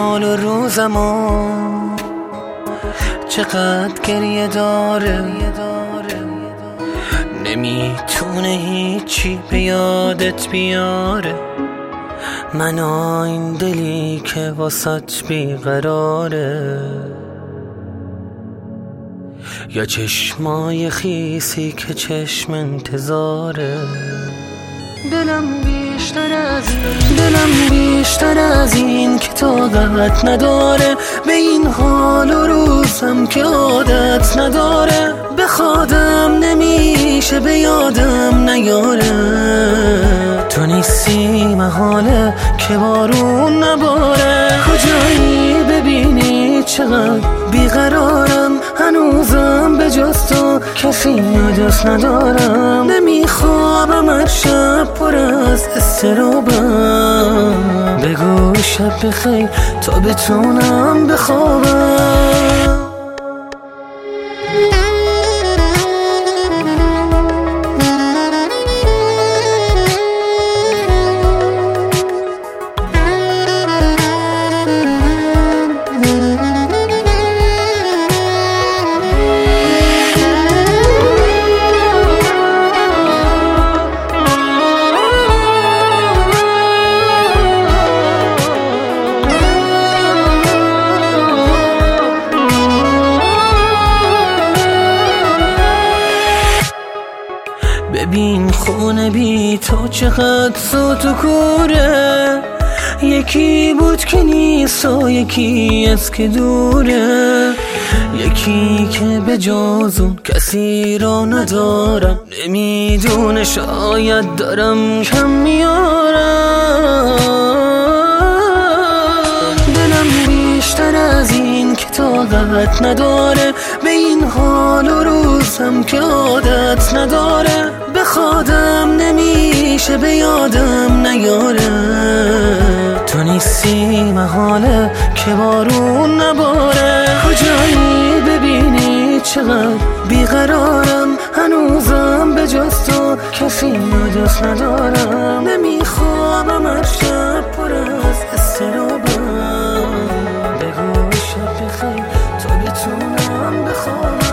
حال و روزمو چقدر گریه داره، نمیتونه هیچی به یادت بیاره. من این دلی که واسط بیقراره، یا چشمای خیسی که چشم انتظاره. دلم بیشتر از این که طاقت نداره، به این حال و روزم که عادت نداره. بخوادم نمیشه به یادم نیاره، تو نیستی محاله که بارون نباره. کجایی ببینی چقدر بیقرارم، هنوزم به جز تو کسی دوست ندارم. نمیخوابم هر شب پر از استرابم، بگو شب بخیر تا بتونم بخوابم. ببین خونه بی تو چقدر صوت و کوره، یکی بود که نیست و یکی از که دوره. یکی که به جز اون کسی را ندارم، نمیدونه شاید دارم کم میارم. دلم بیشتر از این که طاقت نداره، به این حال و روزم که عادت نداره. بخوادم نمیشه به یادم نیاره، تو نیستی محاله که بارون نباره. کجایی ببینی چقدر بیقرارم، هنوزم به جز تو کسی دوست ندارم. نمیخوابم هر شب پر از استرابم، بگو شب بخیر تا بتونم بخوابم.